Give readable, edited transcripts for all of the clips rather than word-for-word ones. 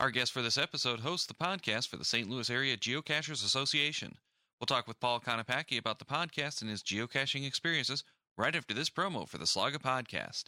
Our guest for this episode hosts the podcast for the St. Louis Area Geocachers Association. We'll talk with Paul Konopacki about the podcast and his geocaching experiences right after this promo for the Slaga podcast.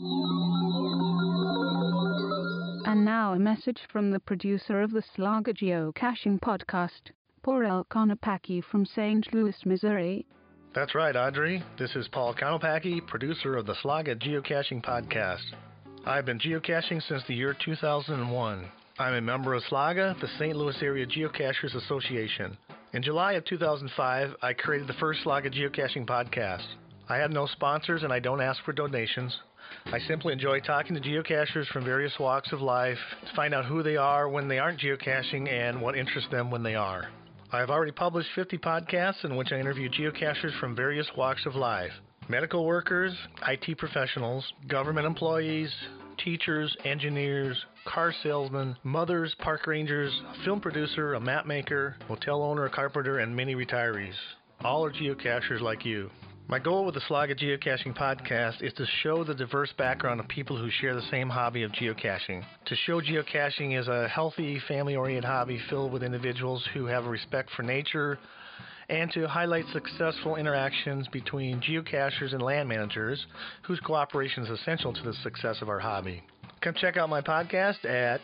And now a message from the producer of the Slaga Geocaching podcast, Paul Konopacki from St. Louis, Missouri. That's right, Audrey. This is Paul Konopacki, producer of the Slaga Geocaching podcast. I've been geocaching since the year 2001. I'm a member of Slaga, the St. Louis Area Geocachers Association. In July of 2005, I created the first Slaga Geocaching podcast. I have no sponsors and I don't ask for donations. I simply enjoy talking to geocachers from various walks of life to find out who they are when they aren't geocaching and what interests them when they are. I have already published 50 podcasts in which I interview geocachers from various walks of life. Medical workers, IT professionals, government employees, teachers, engineers, car salesmen, mothers, park rangers, a film producer, a map maker, hotel owner, a carpenter, and many retirees. All are geocachers like you. My goal with the Slaga Geocaching podcast is to show the diverse background of people who share the same hobby of geocaching. To show geocaching is a healthy, family-oriented hobby filled with individuals who have a respect for nature, and to highlight successful interactions between geocachers and land managers whose cooperation is essential to the success of our hobby. Come check out my podcast at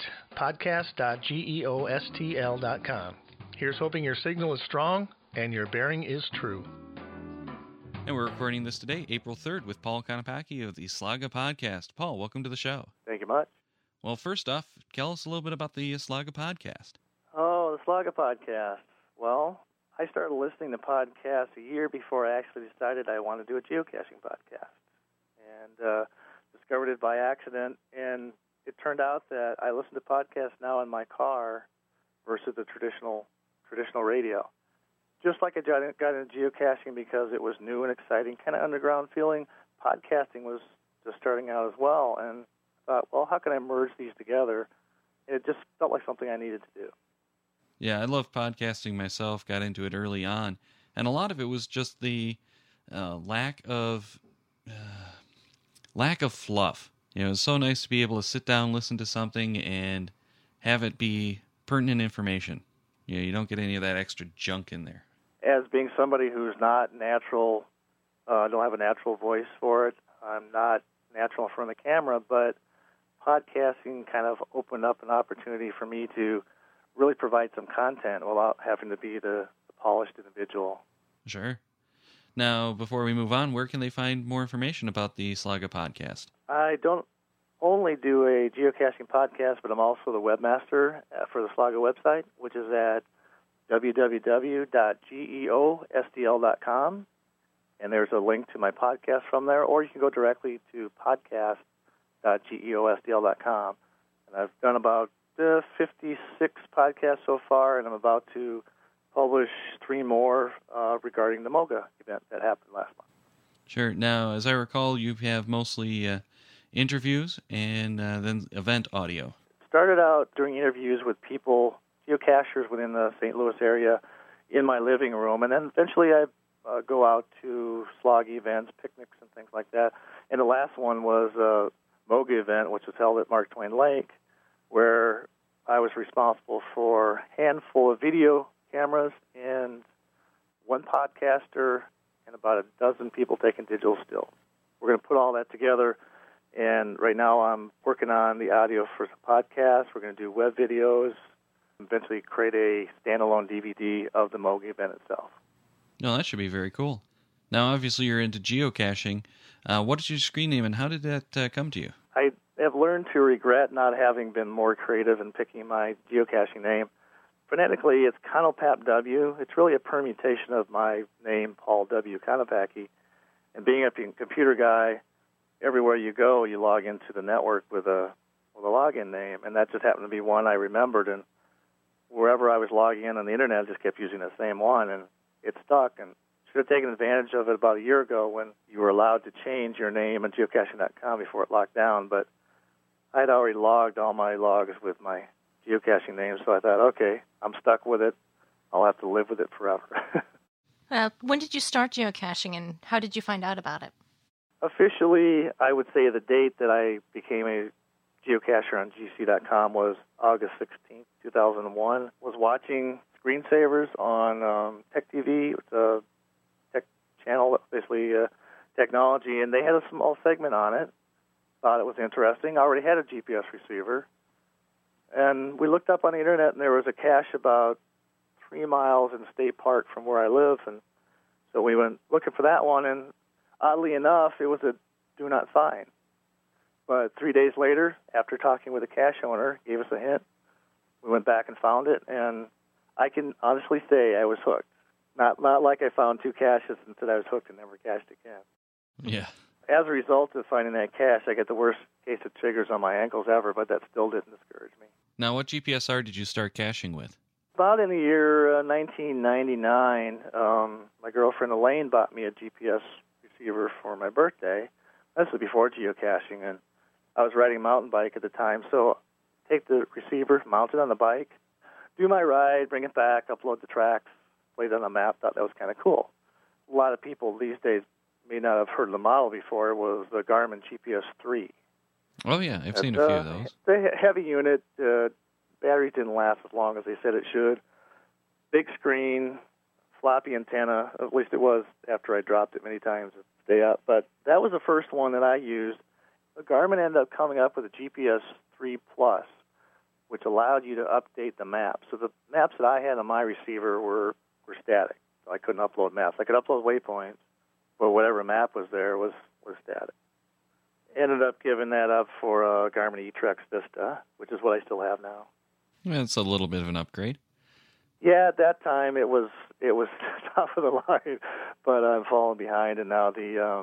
podcast.geostl.com. Here's hoping your signal is strong and your bearing is true. And we're recording this today, April 3rd, with Paul Konopacki of the Slaga podcast. Paul, welcome to the show. Thank you much. Well, first off, tell us a little bit about the Slaga podcast. Oh, the Slaga podcast. Well, I started listening to podcasts a year before I actually decided I wanted to do a geocaching podcast. And discovered it by accident, and it turned out that I listen to podcasts now in my car versus the traditional radio. Just like I got into geocaching because it was new and exciting, kind of underground feeling, podcasting was just starting out as well. And I thought, well, how can I merge these together? And it just felt like something I needed to do. Yeah, I love podcasting myself, got into it early on. And a lot of it was just the lack of fluff. You know, it's so nice to be able to sit down, listen to something, and have it be pertinent information. You know, you don't get any of that extra junk in there. As being somebody who's not natural, don't have a natural voice for it, I'm not natural in front of the camera, but podcasting kind of opened up an opportunity for me to really provide some content without having to be the polished individual. Sure. Now, before we move on, where can they find more information about the Slaga podcast? I don't only do a geocaching podcast, but I'm also the webmaster for the Slaga website, which is at www.geostl.com, and there's a link to my podcast from there, or you can go directly to podcast.geostl.com. And I've done about 56 podcasts so far, and I'm about to publish 3 more regarding the MOGA event that happened last month. Sure. Now, as I recall, you have mostly interviews and then event audio. Started out doing interviews with people, geocachers within the St. Louis area, in my living room, and then eventually I go out to slog events, picnics, and things like that. And the last one was a MOGA event, which was held at Mark Twain Lake, where I was responsible for a handful of video cameras and one podcaster and about a dozen people taking digital stills. We're going to put all that together, and right now I'm working on the audio for the podcast. We're going to do web videos, eventually create a standalone DVD of the MOGA event itself. No, that should be very cool. Now, obviously, you're into geocaching. What is your screen name, and how did that come to you? I have learned to regret not having been more creative in picking my geocaching name. Phonetically, it's Konopap W. It's really a permutation of my name, Paul W. Konopacki. And being a computer guy, everywhere you go, you log into the network with a login name, and that just happened to be one I remembered. And wherever I was logging in on the internet, I just kept using the same one, and it stuck. And should have taken advantage of it about a year ago when you were allowed to change your name on geocaching.com before it locked down. But I had already logged all my logs with my geocaching name, so I thought, okay, I'm stuck with it. I'll have to live with it forever. When did you start geocaching, and how did you find out about it? Officially, I would say the date that I became a geocacher on GC.com was August 16th, 2001. Was watching screensavers on Tech TV, the tech channel, basically technology, and they had a small segment on it. Thought it was interesting. I already had a GPS receiver. And we looked up on the internet, and there was a cache about 3 miles in the state park from where I live. And so we went looking for that one, and oddly enough, it was a do not find. But 3 days later, after talking with the cache owner, gave us a hint. We went back and found it, and I can honestly say I was hooked. Not like I found 2 caches and said I was hooked and never cached again. Yeah. As a result of finding that cache, I got the worst case of triggers on my ankles ever, but that still didn't discourage me. Now, what GPSR did you start caching with? About in the year 1999, my girlfriend Elaine bought me a GPS receiver for my birthday. This was before geocaching, and I was riding a mountain bike at the time, so take the receiver, mount it on the bike, do my ride, bring it back, upload the tracks, play it on a map. Thought that was kind of cool. A lot of people these days may not have heard of the model before. It was the Garmin GPS 3. Oh, yeah, I've seen a few of those. The heavy unit, batteries didn't last as long as they said it should. Big screen, floppy antenna, at least it was after I dropped it many times to stay up. But that was the first one that I used. The Garmin ended up coming up with a GPS 3 Plus, which allowed you to update the maps. So the maps that I had on my receiver were static. So I couldn't upload maps. I could upload waypoints, but whatever map was there was static. Ended up giving that up for a Garmin eTrex Vista, which is what I still have now. Yeah, it's a little bit of an upgrade. Yeah, at that time it was top of the line, but I'm falling behind, and now the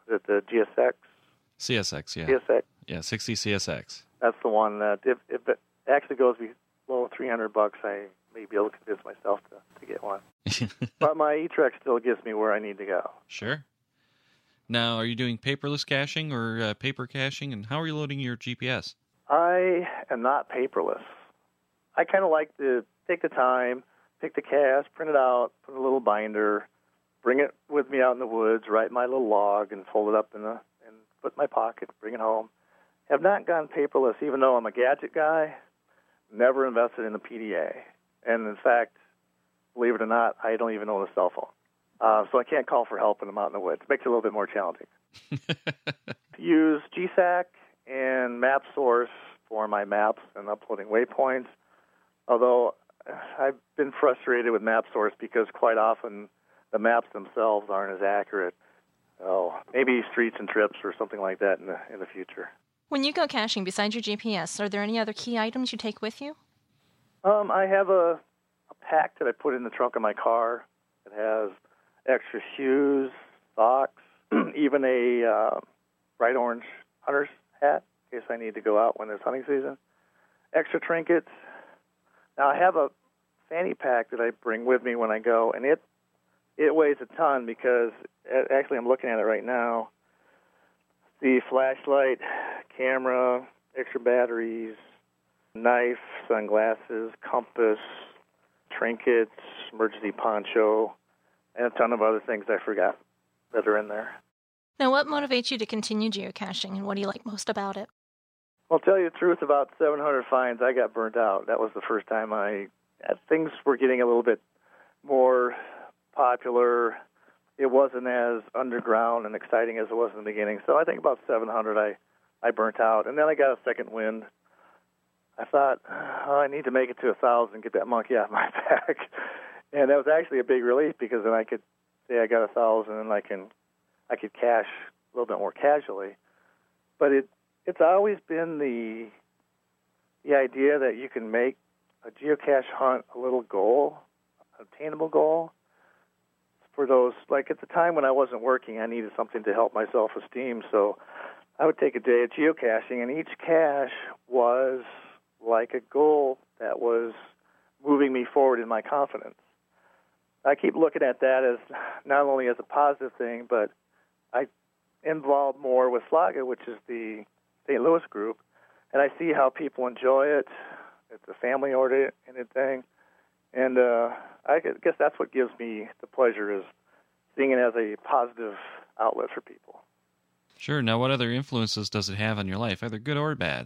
GSX? CSX, yeah. CSX. Yeah, 60 CSX. That's the one that if it actually goes below $300, I may be able to convince myself to get one. But my eTrex still gets me where I need to go. Sure. Now, are you doing paperless caching or paper caching, and how are you loading your GPS? I am not paperless. I kind of like to take the time, pick the cache, print it out, put in a little binder, bring it with me out in the woods, write my little log, and fold it up and put it in my pocket, bring it home. Have not gone paperless, even though I'm a gadget guy. Never invested in a PDA. And in fact, believe it or not, I don't even own a cell phone. So I can't call for help when I'm out in the woods. It makes it a little bit more challenging. Use GSAC and MapSource for my maps and uploading waypoints. Although I've been frustrated with MapSource because quite often the maps themselves aren't as accurate. So maybe Streets and Trips or something like that in the future. When you go caching, besides your GPS, are there any other key items you take with you? I have a pack that I put in the trunk of my car. It has extra shoes, socks, even a bright orange hunter's hat in case I need to go out when it's hunting season. Extra trinkets. Now, I have a fanny pack that I bring with me when I go, and it weighs a ton because, actually I'm looking at it right now, the flashlight, camera, extra batteries, knife, sunglasses, compass, trinkets, emergency poncho, and a ton of other things I forgot that are in there. Now, what motivates you to continue geocaching, and what do you like most about it? Well, I'll tell you the truth, about 700 finds, I got burnt out. That was the first time things were getting a little bit more popular. It wasn't as underground and exciting as it was in the beginning. So I think about 700 I burnt out. And then I got a second wind. I thought, I need to make it to 1,000, get that monkey out of my back. And that was actually a big relief because then I could say I got 1,000 and I could cache a little bit more casually. But it's always been the idea that you can make a geocache hunt a little goal, an obtainable goal. For those, like at the time when I wasn't working, I needed something to help my self-esteem, so I would take a day of geocaching, and each cache was like a goal that was moving me forward in my confidence. I keep looking at that as not only as a positive thing, but I involved more with Slaga, which is the St. Louis group, and I see how people enjoy it. It's a family-oriented thing, and I guess that's what gives me the pleasure, is seeing it as a positive outlet for people. Sure. Now, what other influences does it have on your life, either good or bad?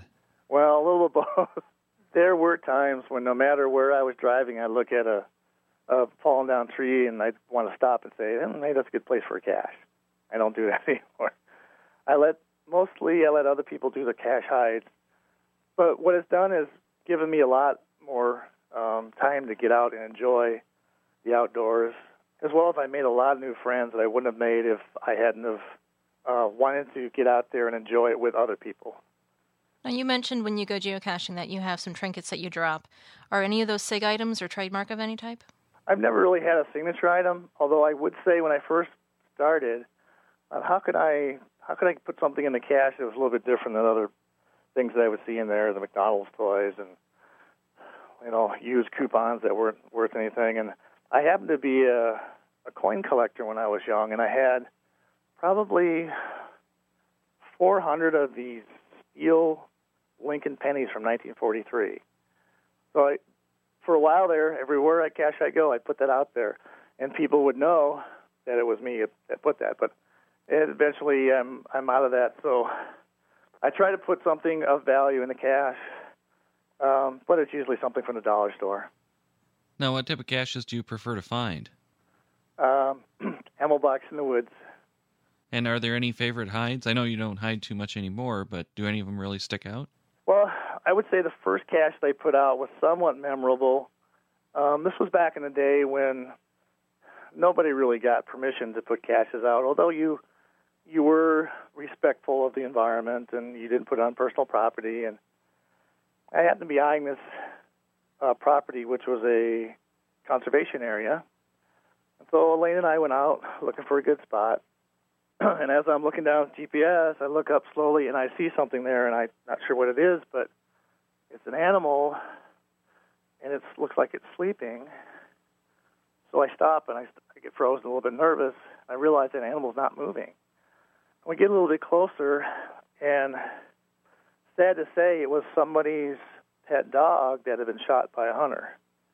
Well, a little of both. There were times when no matter where I was driving, I'd look at a fallen down tree and I'd want to stop and say, maybe that's a good place for a cache. I don't do that anymore. I let other people do the cache hides. But what it's done is given me a lot more time to get out and enjoy the outdoors, as well as I made a lot of new friends that I wouldn't have made if I hadn't have wanted to get out there and enjoy it with other people. Now, you mentioned when you go geocaching that you have some trinkets that you drop. Are any of those SIG items or trademark of any type? I've never really had a signature item, although I would say when I first started, how could I put something in the cache that was a little bit different than other things that I would see in there, the McDonald's toys and, used coupons that weren't worth anything. And I happened to be a coin collector when I was young, and I had probably 400 of these steel Lincoln pennies from 1943. So for a while there, everywhere I cache I go, I put that out there, and people would know that it was me that put that. But eventually, I'm out of that. So I try to put something of value in the cache, but it's usually something from the dollar store. Now, what type of caches do you prefer to find? Ammo box in the woods. And are there any favorite hides? I know you don't hide too much anymore, but do any of them really stick out? Well, I would say the first cache they put out was somewhat memorable. This was back in the day when nobody really got permission to put caches out, although you were respectful of the environment and you didn't put it on personal property. And I happened to be eyeing this property, which was a conservation area. And so Elaine and I went out looking for a good spot. And as I'm looking down at GPS, I look up slowly and I see something there, and I'm not sure what it is, but it's an animal, and it looks like it's sleeping. So I stop, and I get frozen, a little bit nervous. I realize that animal's not moving. We get a little bit closer, and sad to say, it was somebody's pet dog that had been shot by a hunter.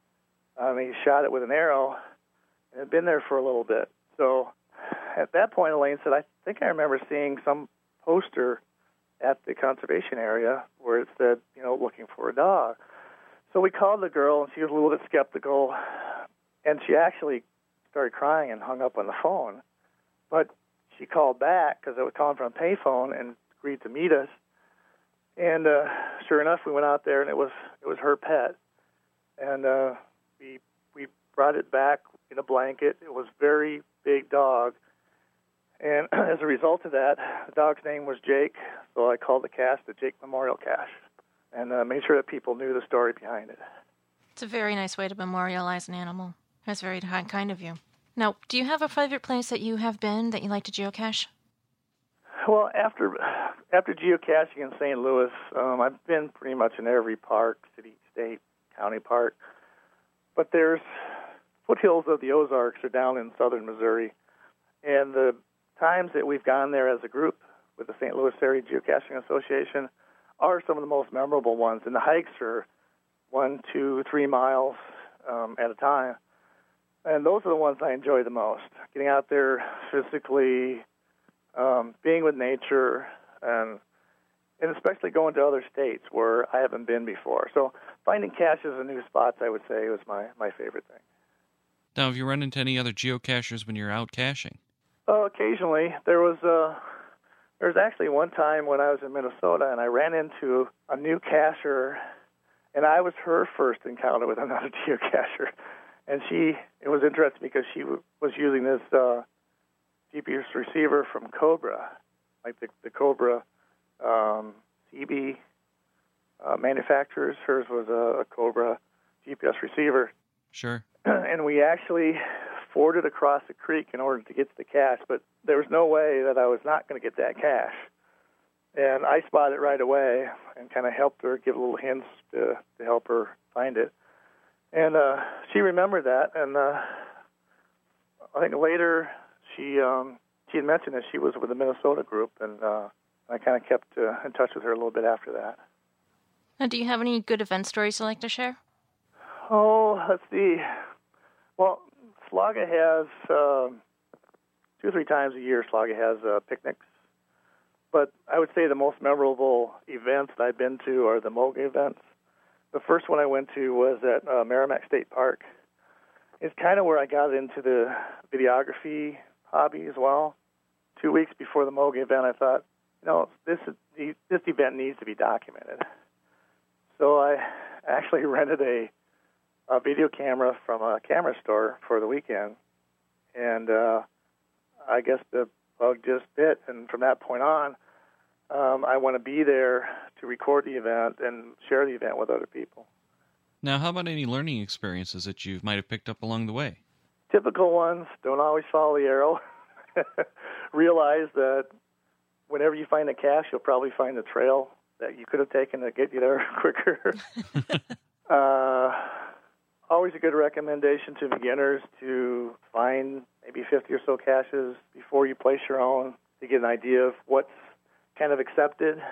He shot it with an arrow, and it had been there for a little bit. So at that point, Elaine said, I think I remember seeing some poster at the conservation area where it said, looking for a dog. So we called the girl, and she was a little bit skeptical, and she actually started crying and hung up on the phone. But she called back because I was calling from a payphone and agreed to meet us. And sure enough, we went out there, and it was her pet. And we brought it back in a blanket. It was a very big dog. And as a result of that, the dog's name was Jake, so I called the cache the Jake Memorial Cache and made sure that people knew the story behind it. It's a very nice way to memorialize an animal. That's very kind of you. Now, do you have a favorite place that you have been that you like to geocache? Well, after geocaching in St. Louis, I've been pretty much in every park, city, state, county park. But there's foothills of the Ozarks are down in southern Missouri, and the times that we've gone there as a group with the St. Louis Area Geocaching Association are some of the most memorable ones. And the hikes are 1, 2, 3 miles at a time. And those are the ones I enjoy the most. Getting out there physically, being with nature, and especially going to other states where I haven't been before. So finding caches in new spots, I would say, was my favorite thing. Now, have you run into any other geocachers when you're out caching? Occasionally. There was actually one time when I was in Minnesota, and I ran into a new cacher, and I was her first encounter with another geocacher. And it was interesting because she was using this GPS receiver from Cobra, like the Cobra CB manufacturers. Hers was a Cobra GPS receiver. Sure. And we actually forded across the creek in order to get to the cache, but there was no way that I was not going to get that cache. And I spotted it right away and kind of helped her, give little hints to help her find it. And she remembered that, and I think later she had mentioned that she was with the Minnesota group, and I kind of kept in touch with her a little bit after that. Now, do you have any good event stories you'd like to share? Oh, let's see. Well, Slaga has 2 or 3 times a year. Slaga has picnics, But I would say the most memorable events that I've been to are the MOGA events. The first one I went to was at Merrimack State Park. It's kind of where I got into the videography hobby as well. 2 weeks before the MOGA event, I thought, this event needs to be documented. So I actually rented a video camera from a camera store for the weekend, and I guess the bug just bit. And from that point on, I want to be there to record the event and share the event with other people. Now, how about any learning experiences that you might have picked up along the way? Typical ones: don't always follow the arrow. Realize that whenever you find a cache, you'll probably find a trail that you could have taken to get you there quicker. Always a good recommendation to beginners to find maybe 50 or so caches before you place your own to get an idea of what's kind of accepted.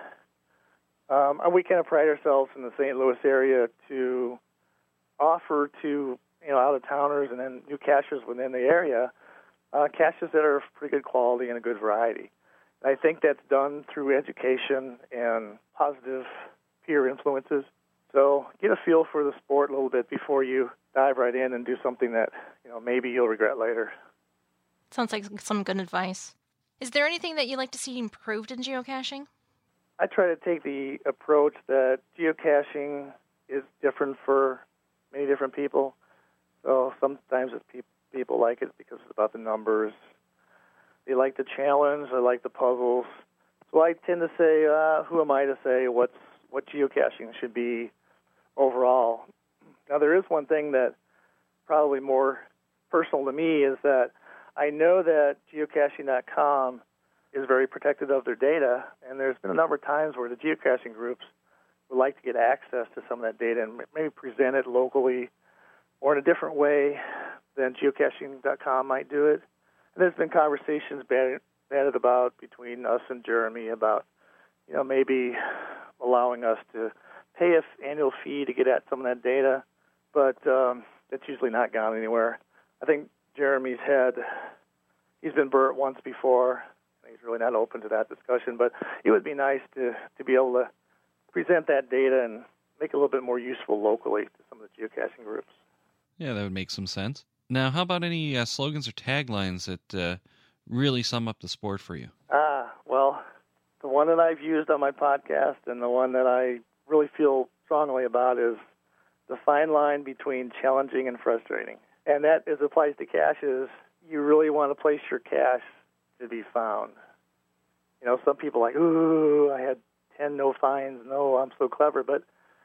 We kind of pride ourselves in the St. Louis area to offer to out-of-towners and then new cachers within the area caches that are of pretty good quality and a good variety. And I think that's done through education and positive peer influences. So get a feel for the sport a little bit before you dive right in and do something that maybe you'll regret later. Sounds like some good advice. Is there anything that you'd like to see improved in geocaching? I try to take the approach that geocaching is different for many different people. So sometimes people like it because it's about the numbers. They like the challenge. They like the puzzles. So I tend to say, who am I to say what geocaching should be overall? Now, there is one thing that probably more personal to me is that I know that geocaching.com is very protective of their data, and there's been a number of times where the geocaching groups would like to get access to some of that data and maybe present it locally or in a different way than geocaching.com might do it. And there's been conversations bandied about between us and Jeremy about, maybe allowing us to pay an annual fee to get at some of that data, but that's usually not gone anywhere. I think Jeremy's he's been burnt once before. He's really not open to that discussion, but it would be nice to be able to present that data and make it a little bit more useful locally to some of the geocaching groups. Yeah, that would make some sense. Now, how about any slogans or taglines that really sum up the sport for you? Well, the one that I've used on my podcast and the one that I really feel strongly about is the fine line between challenging and frustrating. And that applies to caches. You really want to place your cache to be found. Some people are like, ooh, I had 10 no finds. No, I'm so clever. But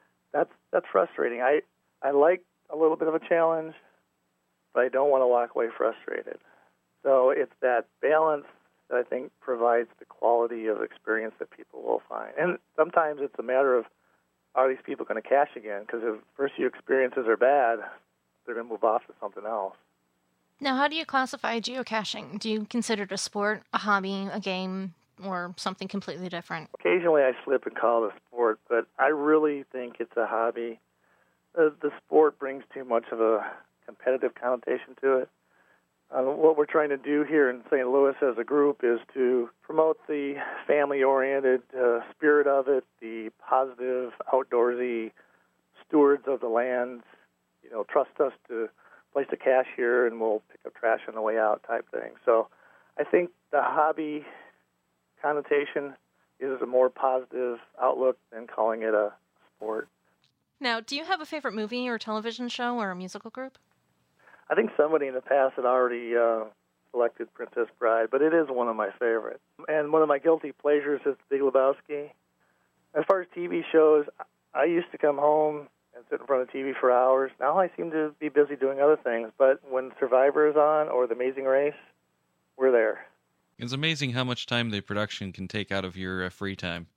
that's frustrating. I like a little bit of a challenge, but I don't want to walk away frustrated. So it's that balance that I think provides the quality of experience that people will find. And sometimes it's a matter of, are these people going to cache again? Because if first few experiences are bad, they're going to move off to something else. Now, how do you classify geocaching? Do you consider it a sport, a hobby, a game, or something completely different? Occasionally I slip and call it a sport, but I really think it's a hobby. The sport brings too much of a competitive connotation to it. What we're trying to do here in St. Louis as a group is to promote the family-oriented spirit of it, the positive, outdoorsy stewards of the land. Trust us to place a cache here and we'll pick up trash on the way out type thing. So I think the hobby connotation is a more positive outlook than calling it a sport. Now, do you have a favorite movie or television show or a musical group? I think somebody in the past had already selected Princess Bride, but it is one of my favorites. And one of my guilty pleasures is The Big Lebowski. As far as TV shows, I used to come home and sit in front of TV for hours. Now I seem to be busy doing other things, but when Survivor is on or The Amazing Race, we're there. It's amazing how much time the production can take out of your free time.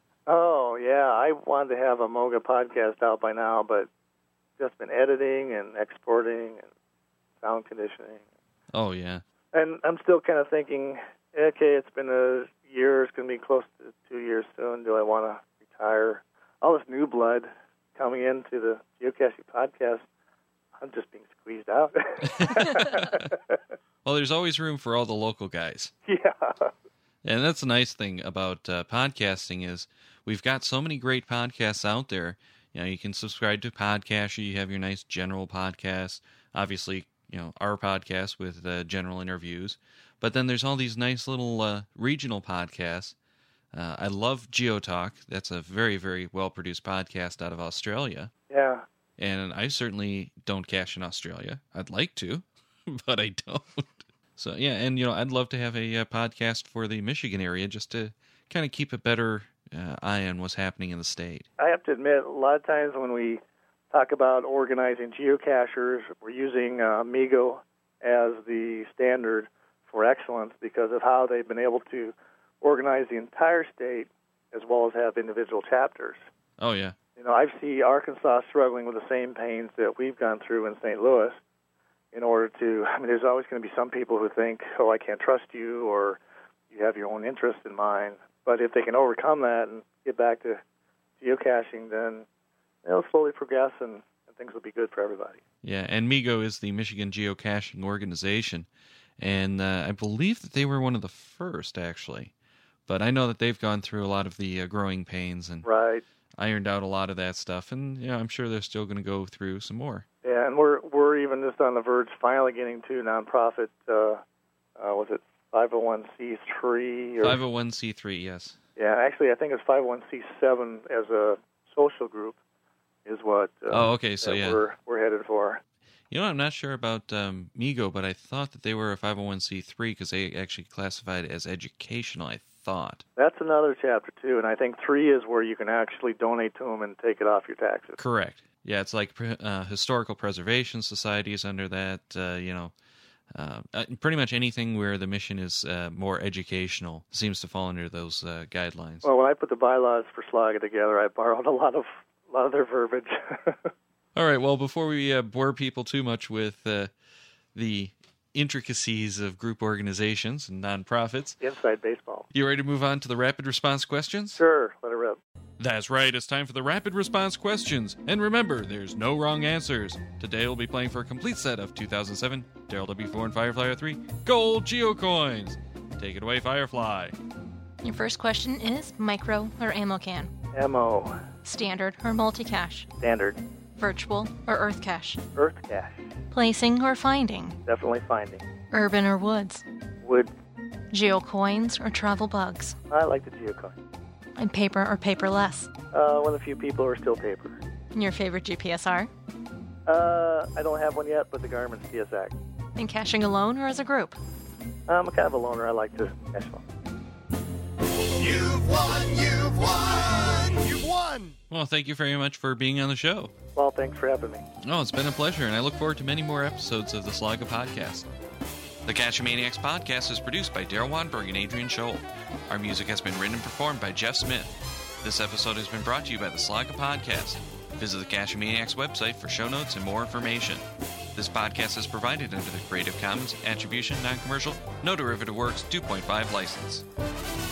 Oh, yeah. I wanted to have a MOGA podcast out by now, but just been editing and exporting and sound conditioning. Oh, yeah. And I'm still kind of thinking, okay, it's been a year. It's going to be close to 2 years soon. Do I want to retire? All this new blood coming into the geocaching podcast, I'm just being squeezed out. Well, there's always room for all the local guys. Yeah. And that's the nice thing about podcasting is we've got so many great podcasts out there. You know, you can subscribe to Podcasher. You have your nice general podcast. Obviously, you know, our podcast with general interviews. But then there's all these nice little regional podcasts. I love GeoTalk. That's a very, very well-produced podcast out of Australia. Yeah. And I certainly don't cache in Australia. I'd like to, but I don't. So, yeah, and, you know, I'd love to have a podcast for the Michigan area just to kind of keep a better eye on what's happening in the state. I have to admit, a lot of times when we talk about organizing geocachers, we're using Migo as the standard for excellence because of how they've been able to organize the entire state as well as have individual chapters. Oh, yeah. You know, I see Arkansas struggling with the same pains that we've gone through in St. Louis in order to, I mean, there's always going to be some people who think, oh, I can't trust you, or you have your own interest in mind. But if they can overcome that and get back to geocaching, then they'll slowly progress and things will be good for everybody. Yeah, and Migo is the Michigan Geocaching Organization, and I believe that they were one of the first, actually. But I know that they've gone through a lot of the growing pains and right. ironed out a lot of that stuff, and you know, I'm sure they're still going to go through some more. Yeah, and we're even just on the verge finally getting to nonprofit, was it 501c3? Or, 501c3, yes. Yeah, actually I think it's 501c7 as a social group is what oh, okay, so yeah. we're headed for. You know, I'm not sure about Migo, but I thought that they were a 501c3 because they actually classified it as educational, I thought. That's another chapter, too, and I think 3 is where you can actually donate to them and take it off your taxes. Correct. Yeah, it's like historical preservation societies under that, you know. Pretty much anything where the mission is more educational seems to fall under those guidelines. Well, when I put the bylaws for Slaga together, I borrowed a lot of their verbiage. All right, well, before we bore people too much with the intricacies of group organizations and nonprofits. Inside baseball. You ready to move on to the rapid response questions? Sure, let it rip. That's right, it's time for the rapid response questions. And remember, there's no wrong answers. Today we'll be playing for a complete set of 2007 Daryl W4 and Firefly 3 Gold Geocoins. Take it away, Firefly. Your first question is micro or ammo can? Ammo. Standard or multi-cache? Standard. Virtual or earth cache? Earth cache. Placing or finding? Definitely finding. Urban or woods? Wood. Geocoins or travel bugs? I like the geocoin. And paper or paperless? With a few people who are still paper. And your favorite GPSR? I don't have one yet, but the Garmin CSX. And caching alone or as a group? I'm kind of a loner. I like to cache alone. You've won! You've won! You've won! Well, thank you very much for being on the show. Well, thanks for having me. Oh, it's been a pleasure, and I look forward to many more episodes of the Slaga Podcast. The Cachemaniacs Podcast is produced by Daryl Wanberg and Adrian Scholl. Our music has been written and performed by Jeff Smith. This episode has been brought to you by the Slaga Podcast. Visit the Cachemaniacs website for show notes and more information. This podcast is provided under the Creative Commons Attribution Non-Commercial No Derivative Works 2.5 license.